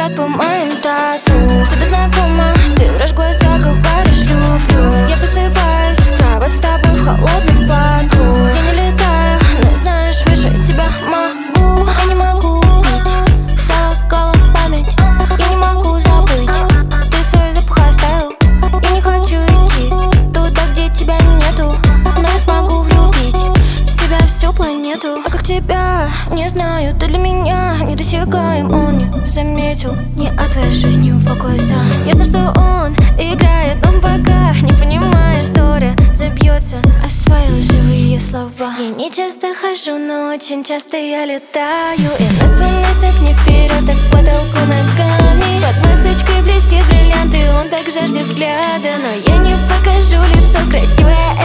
скользят по моим тату. Тебе знакомо, ты врешь глаза, говоришь люблю. Я просыпаюсь в кровать с тобой в холодном поту. Я не летаю, но знаешь, выше тебя могу. Я не могу пить, сокола память. Я не могу забыть, ты свой запах оставил. Я не хочу идти туда, где тебя нету, но я смогу влюбить в себя всю планету. А как тебя, не знаю, ты для меня недосягаем. Он не заметил, не отвяжусь с ним в глаза. Ясно, что он играет, но пока не понимает, что разобьется о свои лживые слова. Я не часто хожу, но очень часто я летаю. И нас выносят не вперед, так к потолку ногами. Под масочкой блестит бриллиант, и он так жаждет взгляда. Но я не покажу лицо красивое.